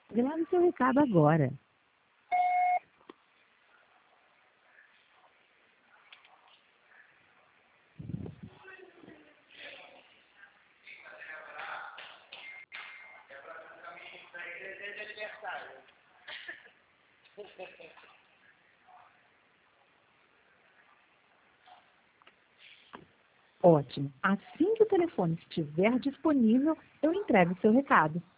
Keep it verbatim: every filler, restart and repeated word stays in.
Grave seu recado agora. Ótimo. Assim que o telefone estiver disponível, eu entrego seu recado.